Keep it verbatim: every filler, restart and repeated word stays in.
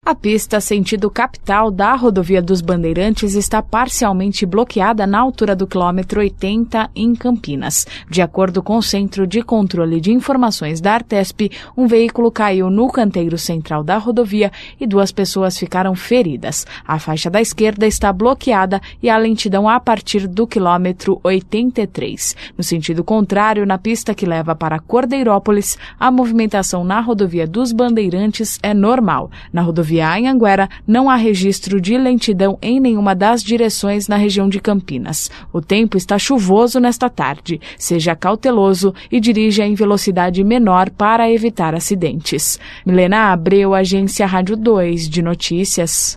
A pista sentido capital da rodovia dos Bandeirantes está parcialmente bloqueada na altura do quilômetro oitenta em Campinas. De acordo com o Centro de Controle de Informações da Artesp, um veículo caiu no canteiro central da rodovia e duas pessoas ficaram feridas. A faixa da esquerda está bloqueada e há lentidão a partir do quilômetro oitenta e três. No sentido contrário, na pista que leva para Cordeirópolis, a movimentação na rodovia dos Bandeirantes é normal. Na rodovia Via Anhanguera, não há registro de lentidão em nenhuma das direções na região de Campinas. O tempo está chuvoso nesta tarde. Seja cauteloso e dirija em velocidade menor para evitar acidentes. Milena Abreu, Agência Rádio dois de Notícias.